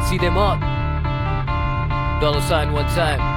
सीधे मौत। $sign one time।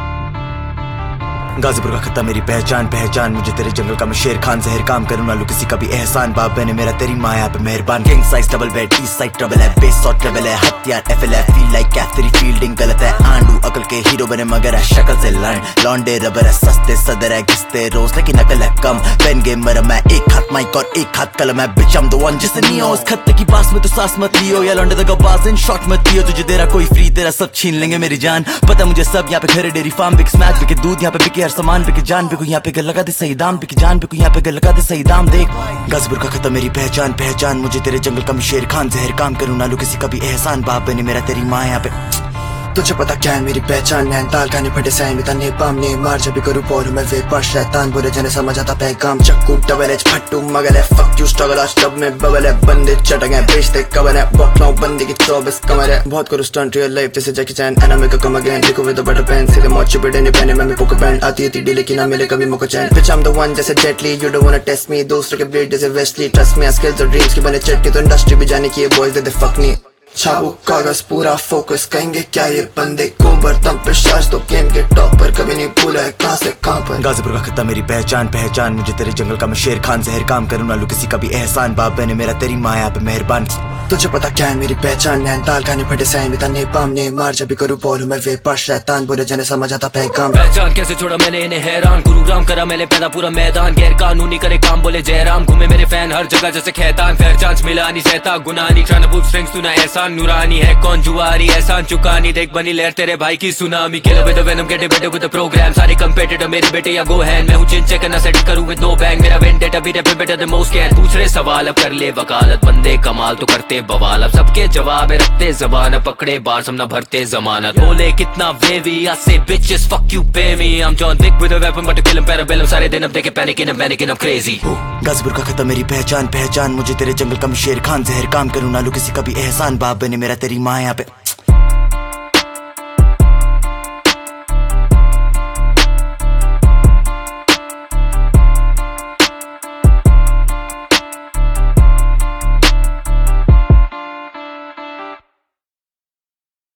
Ghazipur का खत्ता मेरी पहचान पहचान, मुझे तेरे जंगल का मैं शेर खान, जहर काम करूँ ना लू किसी का भी एहसान, बाप मैंने मेरा तेरी माया पे मेहरबान। King size double bed east side trouble है, बेस और ट्रबल है, हथियार एफएल है, फील लाइक कैफ तेरी फील्डिंग गलत है, आंडू अकल के हीरो बने मगर है शक्ल से लैंड, लॉन्डे रबर है सस्ते सदर है, घिसते रोज लेकिन अकल है कम, पेन गेम मरम है, एक हाथ माइक और एक हाथ कलम है, बिच I'm the one जिससे नहीं हो उस खत्ते की पास में तो सांस मत लियो, या लॉन्डे तक बाज इन शॉट मत लियो, तुझे तेरा कोई फ्री तेरा सब छीन लेंगे मेरी जान, पता मुझे सब यहाँ पे घर डेयरी फार्म बिक स्मैच बिके दूध यहाँ पे बिके हर सामान बिके जान बिको यहाँ पे गल लगा दे सही दाम बिके जान बिको यहाँ पे गल लगा दे सही दाम। देख गाजीपुर का खत्म मेरी पहचान पहचान, मुझे तेरे जंगल का मैं शेर खान, जहर काम करूँ ना लू किसी का भी एहसान, बाप बने मेरा तेरी माँ यहाँ पे। तुझे पता क्या है मेरी पहचान, नैनताल खाने फटे सैन में तने पाम ने मार जब भी करूँ पौर मैं वे पर शैतान, बुरे जने समझ आता पैगाम, चक्कू डबल एच फट्टू मगल है, फक यू स्ट्रगल आज टब में बबल है, बंदे चटक है बेचते कवर है, बकलाऊ बंदे की 24 कमर है, बहुत करूँ स्टंट रियल लाइफ जैसे जैकी चैन, एनामे का कम अगेन देखो विद द बटर पेन, सीधे मौत चिपटे नहीं पहने मैं पोकर बैंड, आती थी डीले की ना मिले कभी मुको चैन, bitch I'm the one जैसे Jaitley, you don't wanna test me, दूसरे के ब्लेड जैसे वेस्टली, ट्रस्ट मी स्किल्स और ड्रीम्स की बने चटनी, तो इंडस्ट्री भी जाने की ये बॉयज दे फक नहीं, छापू कागज पूरा फोकस, कहेंगे क्या ये बंदे को बर्तन पे शाज तो गेम के टॉप पर कभी नहीं भूला है कहां से कहां पर। गाजीपुर का खत्ता मेरी पहचान पहचान, मुझे तेरे जंगल का मैं शेर खान, जहर काम करूँ ना लू किसी का भी एहसान, बाप बने मेरा तेरी माँ यहाँ पे मेहरबान। तुझे पता क्या है मेरी पहचान, नैनताल खाने फटे सैन में तने पाम ने मार जब भी करूँ पौर मैं वे पर शैतान, बुरे जने समझ आता पैगाम, पहचान कैसे छोड़ा मैंने इन्हें हैरान, गुरुग्राम करा मैंने पैदा पूरा मैदान, गैर कानूनी करे काम बोले जयराम, घूमे मेरे फैन हर जगह जैसे खैतान, फेयर चांस मिला नहीं सहता गुनानी, ट्राइंग टू पुट स्ट्रिंग्स तू ना एहसान, नूरानी है कौन जुआरी एहसान चुकानी, देख बनी लहर तेरे भाई की tsunami, kill with the venom get better with the programme, सारे कंपेटिटर मेरे बेटे या गो हैंड, मैं हूं चिन चेक ना सेट करूं विद नो बैंग, मेरा वेंडेटा भी rap better than most can, पूछ रहे सवाल अब कर ले वकालत, बंदे कमाल तो करते बवाल, अब सबके जवाब रखते जबान, पकड़े बार समना भरते जमानत, बोले कितना वेवी आई से bitches fuck you pay me, I'm John Wick with a weapon but to kill him parabellum, सारे दिन अब देखे panic in I'm crazy। Ghazipur का खत्म मेरी पहचान पहचान, मुझे तेरे जंगल का मैं शेर खान, जहर काम करूँ ना लू किसी का भी एहसान, बाप बने मेरा तेरी माँ यहाँ पे।